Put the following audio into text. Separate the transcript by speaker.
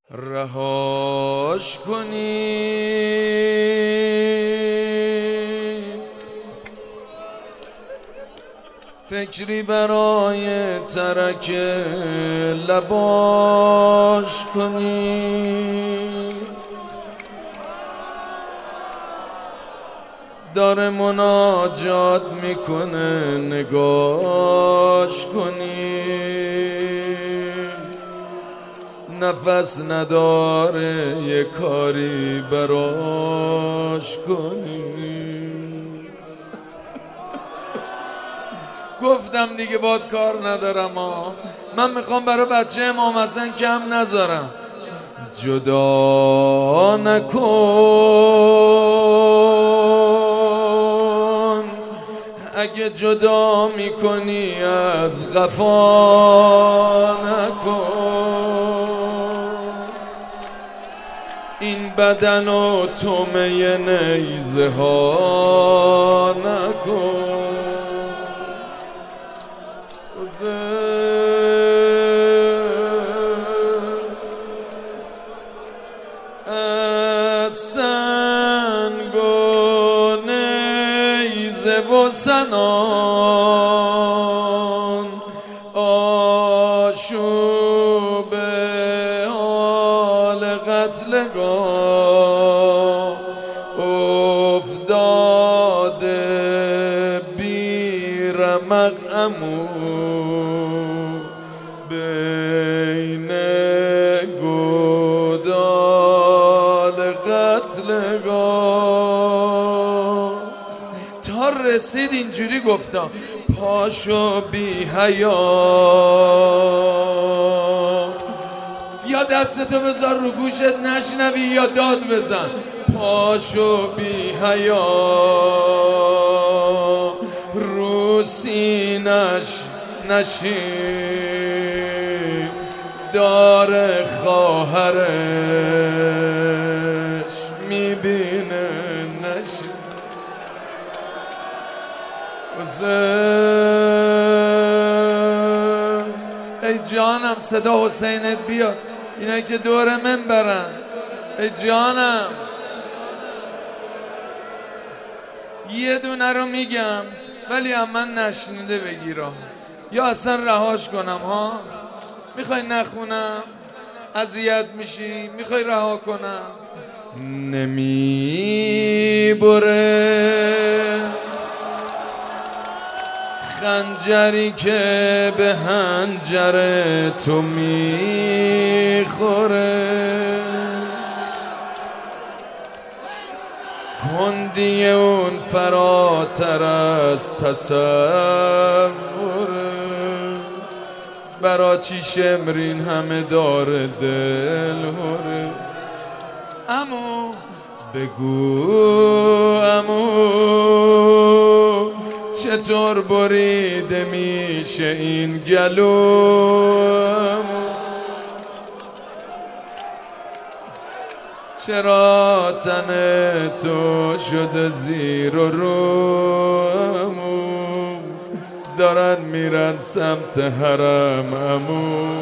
Speaker 1: رهاش کنی فکری برای ترک لباش کنی داره مناجات میکنه نگاش کنی نفس نداره یه کاری براش کنی گفتم دیگه باد کار ندارم من میخوام برای بچه امام حسن کم نذارم جدا نکن اگه جدا میکنی از قفا نکن این بدن و تومه نیزه ها نکن از سنگ و نیزه و سنان آشوب حال قتلگاه افتاده بی رمق بین گودال قتلگاه تا رسید اینجوری گفتم پاشو بی حیا یا دستتو بذار رو گوشت نشنوی یا داد بزن پاشو بی حیا رو سینش نشین داره خواهرش میبینه نشین ای جانم صدا حسینت بیا اینا که دور من برن ای جانم یه دونه رو میگم ولی من نشنیده بگیرم یا اصلا رهاش کنم ها میخوای نخونم اذیت میشی میخوای رها کنم نمیبره خنجری که به حنجر تو میخوره کندی اون فراتر از تصوره برا چی شمرین همه داره دل هره امو بگو امو چطور بریده میشه این گلو چرا تن تو شده زیر و رو دارن میرن سمت حرم امو